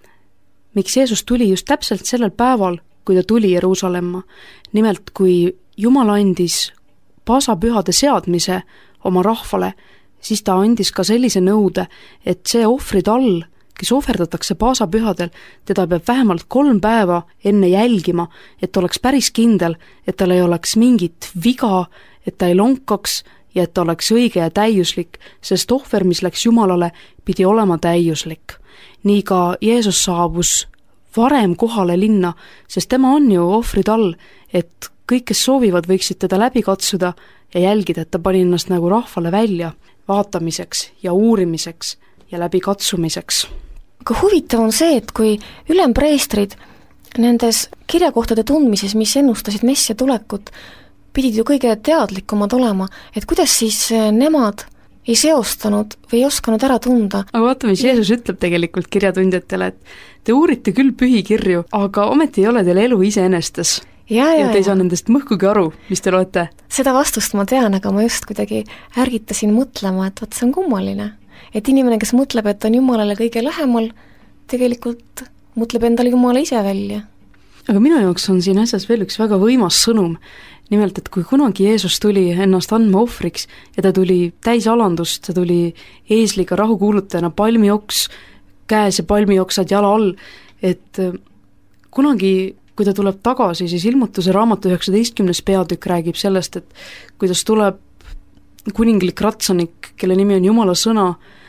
miks Jeesus tuli just täpselt sellel päeval, kui ta tuli Jeruusalemma. Nimelt, kui Jumal andis paasapühade seadmise oma rahvale, siis ta andis ka sellise nõude, et see ohvritall, kes ohverdatakse paasapühadel, teda peab vähemalt 3 päeva enne jälgima, et oleks päris kindel, et tal ei oleks mingit viga, et ta ei lonkaks ja et ta oleks õige ja täiuslik, sest ohver, mis läks Jumalale, pidi olema täiuslik. Nii ka Jeesus saabus varem kohale linna, sest tema on ju ohvritall, et kõik, kes soovivad, võiksid teda läbi katsuda ja jälgida, et ta pani ennast nagu rahvale välja vaatamiseks ja uurimiseks ja läbi katsumiseks. Aga huvitav on see, et kui ülempreestrid nendes kirjakohtade tundmises, mis ennustasid messia tulekut, pidid ju kõige teadlikumad olema, et kuidas siis nemad ei seostanud või ei osanud ära tunda. Aga vaata, mis Jeesus ütleb tegelikult kirjatundjatele, et te uurite küll pühikirju, aga ometi ei ole teil elu iseenestes. Ja te ei saa nendest mõhkugi aru, mis te loete. Seda vastust ma tean, aga ma just kuidagi ärgitasin mõtlema, et võt see on kummaline. Et inimene, kes mõtleb, et on Jumalale kõige lähemal, tegelikult mõtleb endale Jumala ise välja. Aga minu jaoks on siin asjas veel üks väga võimas sõnum. Nimelt, et kui kunagi Jeesus tuli ennast andma ohvriks ja ta tuli täis alandust, ta tuli eesliga rahukuulutajana, palmioks käes ja palmioksad jala all, et kunagi, kui ta tuleb tagasi, siis Ilmutuse raamatu 19. peatükk räägib sellest, et kuidas tuleb kuninglik ratsanik, kelle nimi on Jumala sõna,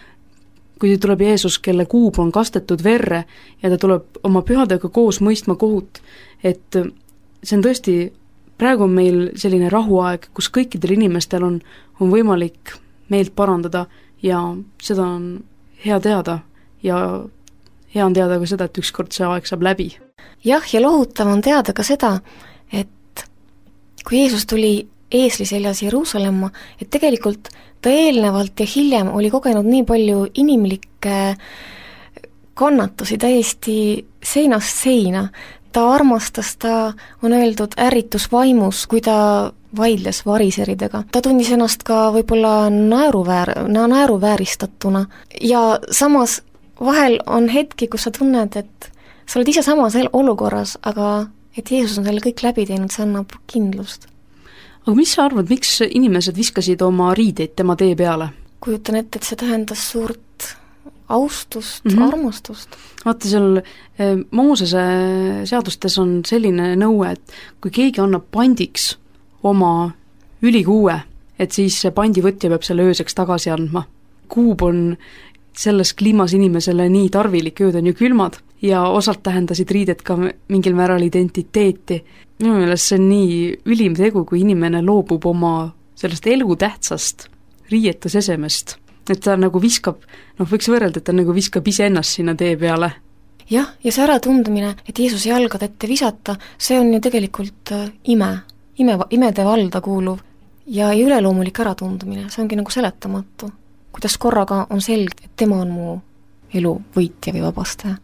kui tuleb Jeesus, kelle kuub on kastetud verre ja ta tuleb oma pühadega koos mõistma kohut, et see on tõesti, praegu on meil selline rahuaeg, kus kõikidel inimestel on võimalik meelt parandada ja seda on hea teada ja hea on teada ka seda, et ükskord see aeg saab läbi. Jah, ja lohutav on teada ka seda, et kui Jeesus tuli eesli seljas Jeruusalemma, et tegelikult ta eelnevalt ja hiljem oli kogenud nii palju inimlikke kannatusi täiesti seinast seina. Ta armastas, ta on öeldud ärritusvaimus, kui ta vaidles variseridega. Ta tundis ennast ka võib-olla naeruvääristatuna ja samas vahel on hetki, kus sa tunned, et sa oled ise samas olukorras, aga et Jeesus on selle kõik läbi teinud, see annab kindlust. Aga mis sa arvad, miks inimesed viskasid oma riideid tema tee peale? Kujutan ette, et see tähendas suurt austust, armastust. Vaata, seal Moosese seadustes on selline nõue, et kui keegi annab pandiks oma ülikuue, et siis see pandivõtja peab selle ööseks tagasi andma. Kuub on selles kliimas inimesele nii tarvilik, ööd on ju külmad ja osalt tähendasid riided ka mingil määral identiteeti. Minu meelest see on nii ülim tegu, kui inimene loobub oma sellest elutähtsast riietusesemest. Et ta nagu viskab, võiks võrrelda, et ta nagu viskab ise ennast sinna tee peale. Jah, ja see äratundmine, et Jeesuse jalgad ette visata, see on ju tegelikult imede valda kuuluv ja üleloomulik äratundmine, see ongi nagu seletamatu. Kuidas korraga on selge, et tema on mu elu võitja või vabastaja.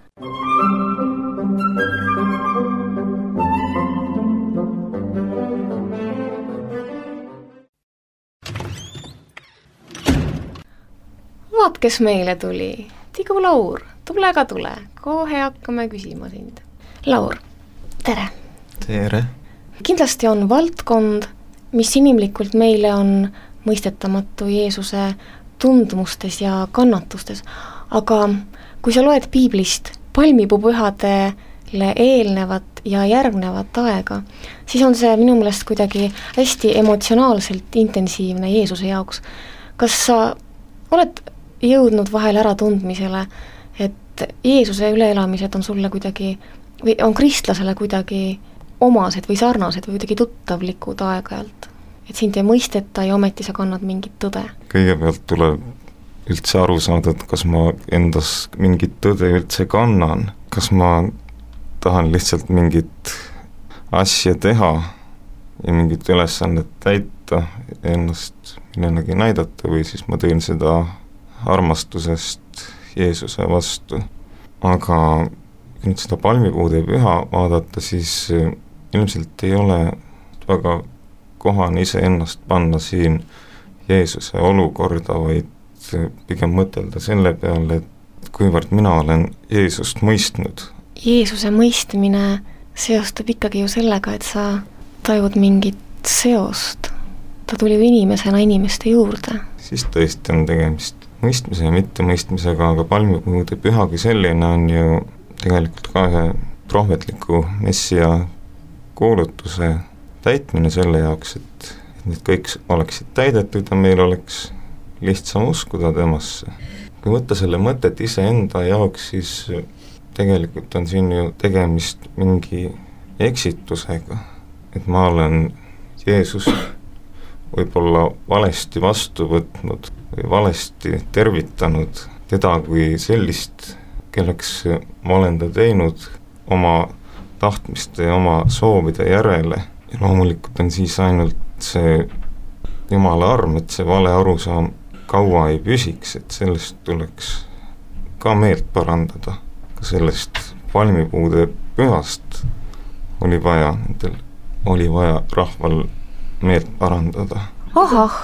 Vaat, kes meile tuli. Tigu Laur, tule ka tule. Kohe hakkame küsima sind. Laur, tere! Tere! Kindlasti on valdkond, mis inimlikult meile on mõistetamatu Jeesuse tundmustes ja kannatustes. Aga kui sa loed piiblist palmipuupühadele eelnevat ja järgnevat aega, siis on see minu meelest kuidagi hästi emotsionaalselt intensiivne Jeesuse jaoks. Kas sa oled jõudnud vahel äratundmisele, et Jeesuse üleelamised on sulle kuidagi või on kristlasele kuidagi omased või sarnased või kuidagi tuttavlikud aeg-ajalt? Et sind ei mõisteta ja ometi sa kannad mingit tõde? Kõigepealt tuleb üldse aru saada, et kas ma endas mingit tõde üldse kannan, kas ma tahan lihtsalt mingit asja teha ja mingit ülesannet täita, ennast millenagi näidata või siis ma teen seda armastusest Jeesuse vastu. Aga kui nüüd seda palmipuude püha vaadata, siis ilmselt ei ole väga kohane iseennast panna siin Jeesuse olukorda, vaid pigem mõtelda selle peale, et kuivõrd mina olen Jeesust mõistnud. Jeesuse mõistmine seostub ikkagi ju sellega, et sa tajud mingit seost. Ta tuli ju inimesena inimeste juurde. Siis tõesti on tegemist mõistmise ja mittemõistmisega, aga palmipuude püha kui selline on ju tegelikult ka ühe prohvetliku messia kuulutuse täitmine selle jaoks, et need kõik oleksid täidetud ja meil oleks lihtsam uskuda temasse. Kui võtta selle mõtet iseenda jaoks, siis tegelikult on siin ju tegemist mingi eksitusega, et ma olen Jeesust võib-olla valesti vastu võtnud või valesti tervitanud teda kui sellist, kelleks ma olen ta teinud oma tahtmiste ja oma soovide järele. Ja loomulikult on siis ainult see Jumala arm, et see vale arusaam kaua ei püsiks, et sellest tuleks ka meelt parandada. Ka sellest palmipuude pühast oli vaja rahval meelt parandada. Ahah!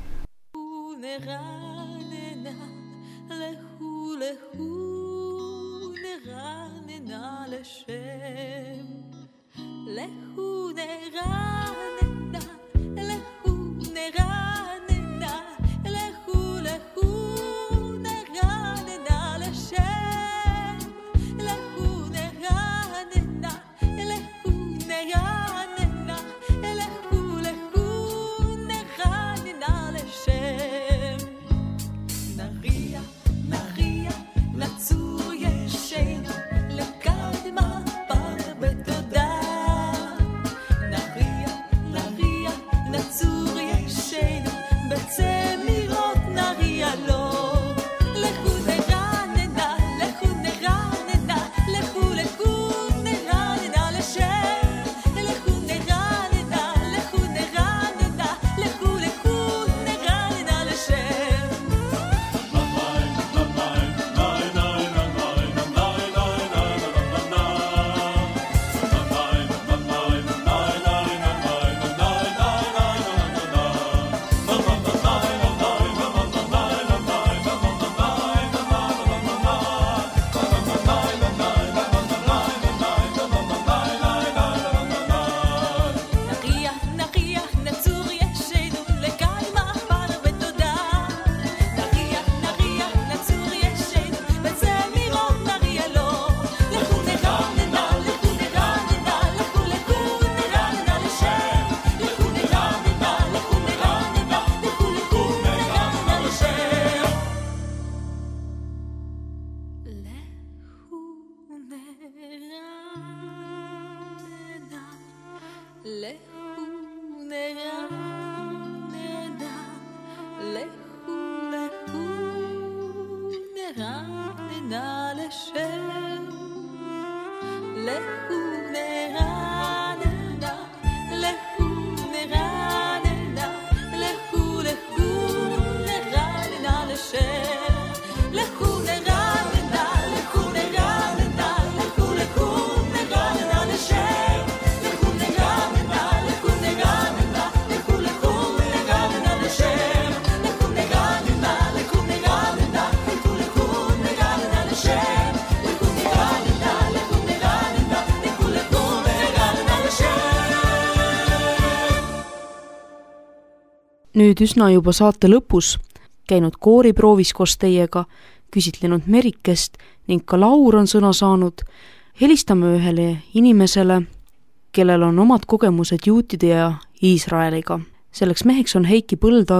Nüüd üsna juba saate lõpus käinud kooriproovis koos teiega, küsitlenud Merikest ning ka Laur on sõna saanud. Helistame ühele inimesele, kellel on omad kogemused juutide ja Iisraeliga. Selleks meheks on Heiki Põldaru,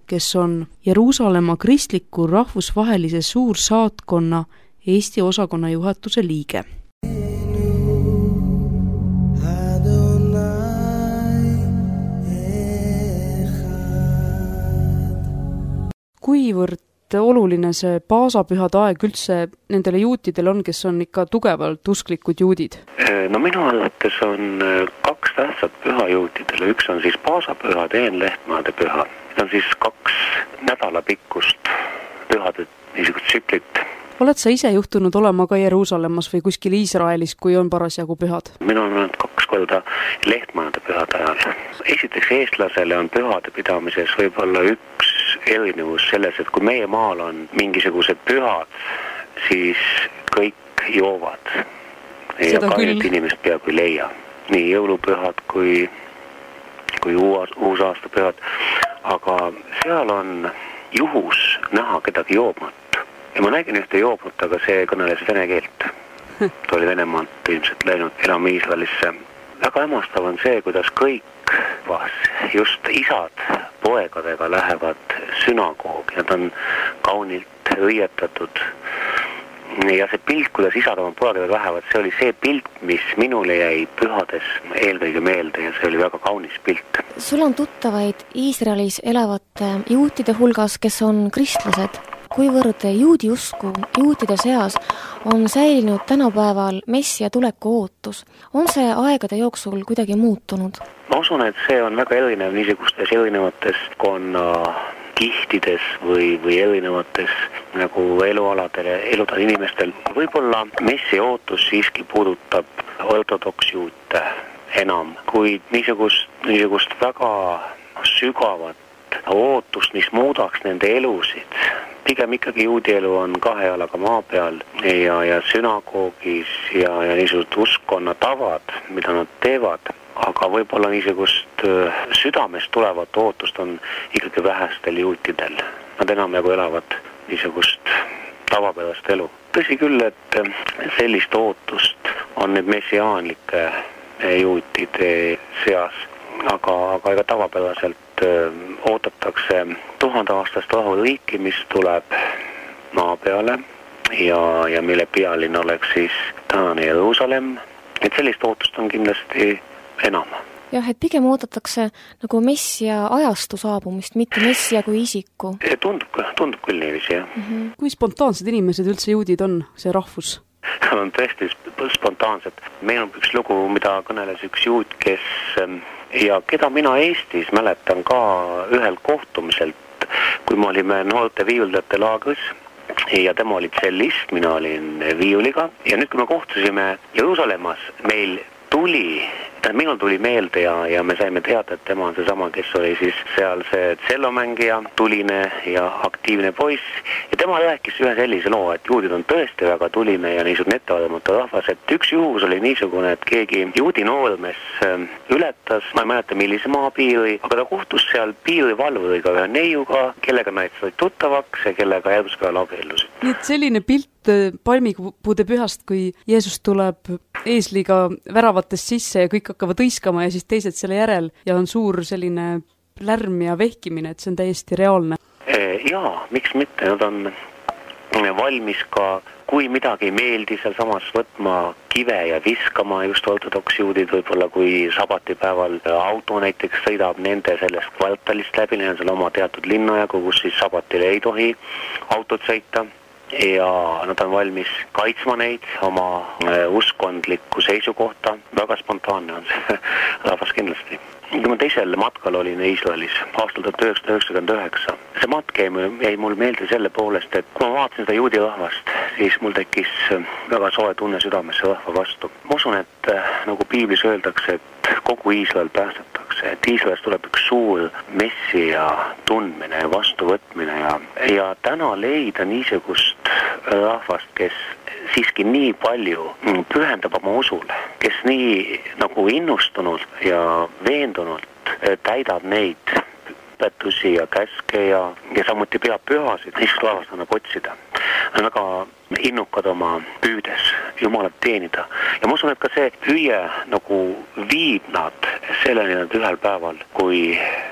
kes on Jeruusalemma kristliku rahvusvahelise suursaatkonna Eesti osakonna juhatuse liige. Kuivõrd oluline see paasapühade aeg üldse nendele juutidel on, kes on ikka tugevalt usklikud juudid? No minu arvates on 2 tähtsat püha juutidele. Üks on siis paasapüha, teine lehtmaade püha. See on siis 2 nädalapikkust pühade niisugust tsüklit. Oled sa ise juhtunud olema ka Jeruusalemmas või kuskil Iisraelis, kui on parasjagu pühad? Minu on olnud 2 korda lehtmaade pühade ajal. Esiteks eestlasele on pühade pidamises võib-olla üks erinevus selles, et kui meie maal on mingisugused pühad, siis kõik joovad. Ja kahjut inimest peaaegu ei leia. Nii jõulupühad kui uusaastapühad. Aga seal on juhus näha kedagi joobmat. Ja ma nägin ühte joobnut, aga see kõneles vene keelt. Ta oli Venemaalt ilmselt läinud elama Iisraelisse. Väga hämmastav on see, kuidas kõik, just isad poegadega lähevad sünagoogi. Nad on kaunilt riietatud. Ja see pilt, kuidas isad oma poegadega lähevad, see oli see pilt, mis minule jäi pühades eelkõige meelde ja see oli väga kaunis pilt. Sul on tuttavaid Iisraelis elavate juutide hulgas, kes on kristlased. Kuivõrd juudi usku juutide seas on säilinud tänapäeval messia tuleku ootus? On see aegade jooksul kuidagi muutunud? Ma usun, et see on väga erinev niisugustes erinevates kihtides või erinevates nagu eludel inimestel. Võib-olla messia ootus siiski puudutab ortodoksjuute enam, kuid niisugust väga sügavat ootust, mis muudaks nende elusid. Pigem ikkagi juudi elu on 2 jalaga maa peal ja sünagoogis ja niisugused uskonna tavad, mida nad teevad, aga võib-olla niisugust südamest tulevat ootust on ikkagi vähestel juutidel. Nad enam nagu elavad niisugust tavapärast elu. Tõsi küll, et sellist ootust on nüüd messiaanlike juutide seas, aga ega tavapäraselt ootatakse 1000-aastast rahuriiki, mis tuleb maa peale ja mille pealinn oleks siis tänane Jeruusalemm. Et sellist ootust on kindlasti enam. Jah, et pigem ootatakse nagu messia ajastu saabumist, mitte messia kui isiku. Tundub küll niiviisi, jah. Kui spontaansed inimesed üldse juudid on, see rahvus? Nad on tõesti spontaansed. Meil on üks lugu, mida kõneles üks juut, ja keda mina Eestis mäletan ka ühel kohtumiselt, kui me olime noorte viiuldajate laagris ja tema oli tsellist, mina olin viiuliga ja nüüd kui me kohtusime Jeruusalemmas, minul tuli meelde ja me saime teada, et tema on seesama, kes oli siis seal see tsellomängija, tuline ja aktiivne poiss ja tema rääkis ühe sellise loo, et juudid on tõesti väga tuline ja niisugune ettearvamatu rahvas, et üks juhus oli niisugune, et keegi juudi noormees ületas, ma ei mäleta millise maapiiri, aga ta kohtus seal piirivalvuriga ühe neiuga, kellega nad said tuttavaks ja kellega järgmisel päeval abiellusid. Nii et selline pilt palmikupuude pühast, kui Jeesus tuleb eesliga väravatest sisse ja kõik hakkavad hõiskama ja siis teised selle järel ja on suur selline lärm ja vehkimine, et see on täiesti reaalne. Jaa, miks mitte, nad on valmis ka, kui midagi ei meeldi seal samas võtma kive ja viskama just ortodoksjuudid, võib-olla kui sabatipäeval auto näiteks sõidab nende sellest kvartalist läbi, neil on seal oma teatud linnajagu, kus siis sabatil ei tohi autot sõita. Ja nad on valmis kaitsma neid oma uskondlikku seisukohta. Väga spontaanne on see rahvas kindlasti. Kui ma teisel matkal olin Iisraelis aastal 1999, see matk jäi mul meelde selle poolest, et kui ma vaatasin seda juudi rahvast, siis mul tekkis väga soe tunne südamesse rahva vastu. Ma usun, et nagu piiblis öeldakse, et kogu Iisrael päästetakse, et Iisraelist tuleb üks suur messia tundmine ja vastuvõtmine ja täna leida niisugust rahvast, kes siiski nii palju pühendab oma usule, kes nii nagu innustunult ja veendunult täidab neid õpetusi ja käske ja samuti peab pühasid, niisugust rahvast annab otsida. On väga innukad oma püüdes Jumalat teenida. Ja ma usun, et ka see püüe nagu viib nad selleni nad ühel päeval, kui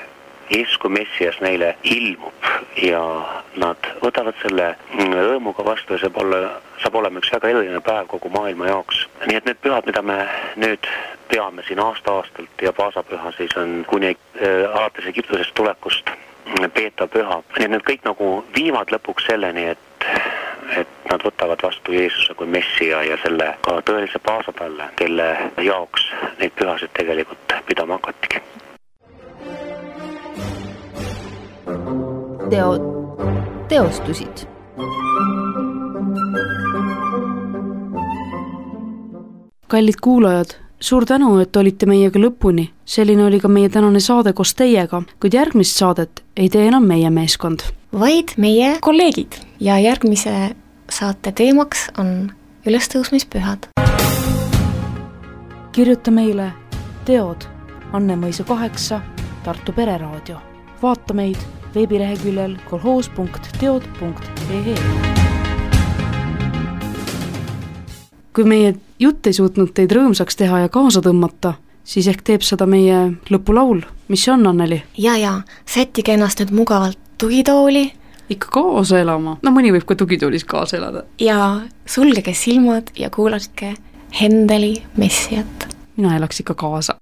Jeesus kui Messias neile ilmub ja nad võtavad selle rõõmuga vastu ja saab olema üks väga eriline päev kogu maailma jaoks. Nii et need pühad, mida me nüüd peame siin aasta-aastalt ja paasapüha siis on kuni alates Egiptusest tulekust peetav püha. Nii et need kõik nagu viivad lõpuks selleni, et nad võtavad vastu Jeesuse kui Messia ja selle ka tõelise paasapälle, kelle jaoks neid pühasid tegelikult pidama hakatigi. Teostusid. Kallid kuulajad, suur tänu, et olite meiega lõpuni. Selline oli ka meie tänane saade koos teiega, kuid järgmist saadet ei tee enam meie meeskond, vaid meie kolleegid ja järgmise saate teemaks on ülestõusmispühad. Kirjuta meile teod Anne Mõisa 8 Tartu Pereraadio. Vaata meid veebireheküljel kolhoos.teod.ee. Kui meie jutt ei suutnud teid rõõmsaks teha ja kaasa tõmmata, siis ehk teeb seda meie lõpulaul. Mis see on, Anneli? Ja, sättige ennast nüüd mugavalt tugitooli. Ikka kaasa elama. No mõni võib ka tugitoolis kaasa elada. Ja sulgege silmad ja kuulake Hendeli Messiat. Mina elaks ikka kaasa.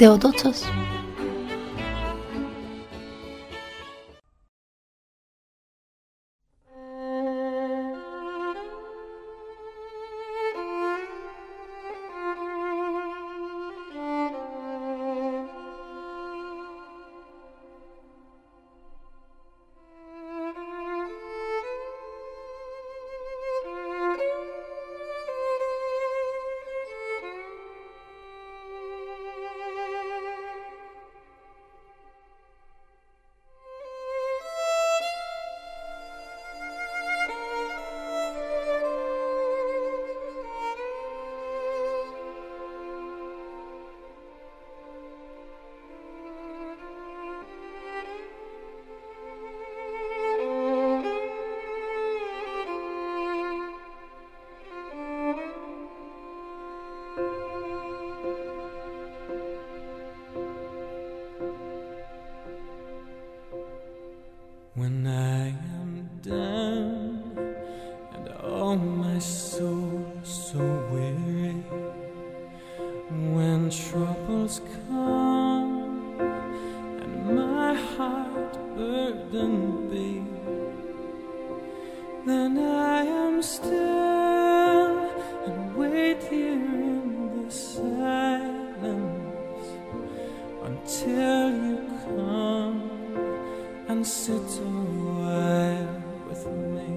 teod otsas. When I am down and all my soul so weary, when troubles come and my heart burdened be, then I am still and wait here in the silence until you come and sit a while with me.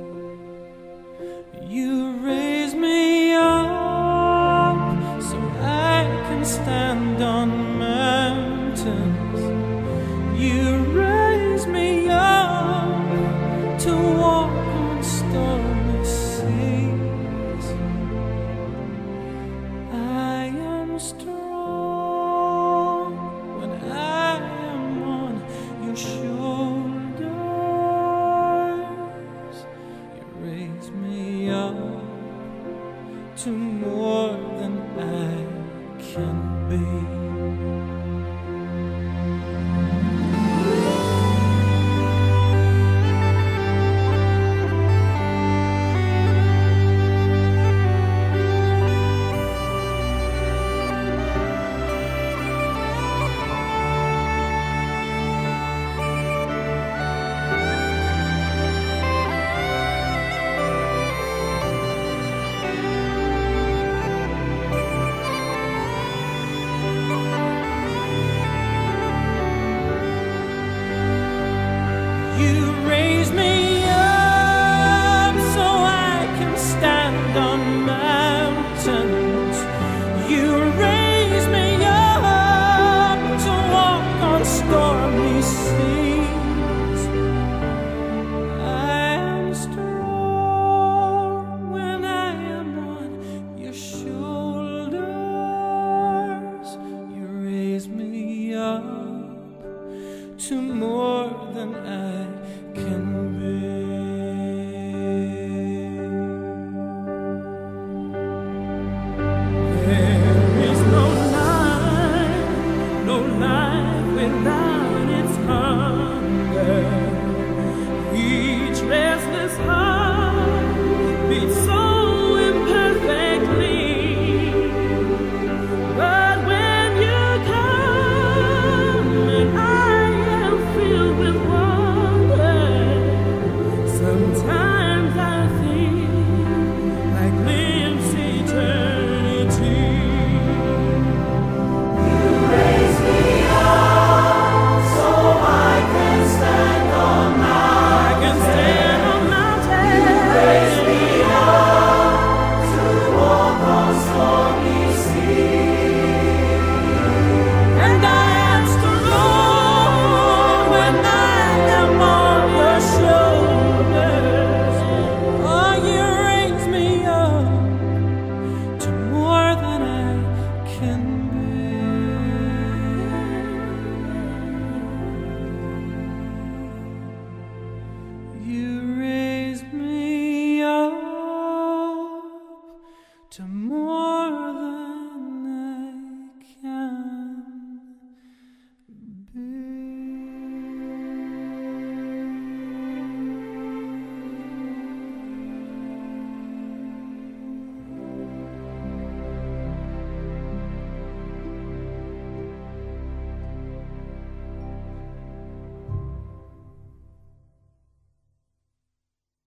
You raise me up so I can stand on mountains. You raise me up to walk on stormy seas. I am strong when I am on your shoulders. You raise me up to more than I can be.